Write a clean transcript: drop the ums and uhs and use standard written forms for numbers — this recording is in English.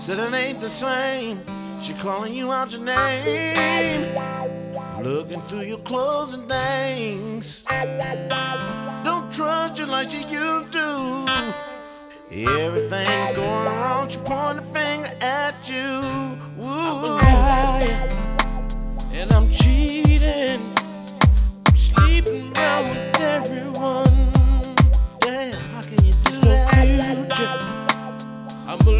Said it ain't the same. She calling you out your name, looking through your clothes and things. Don't trust you like she used to. Everything's going wrong. She point a finger at you. Ooh. I'm a liar and I'm cheating.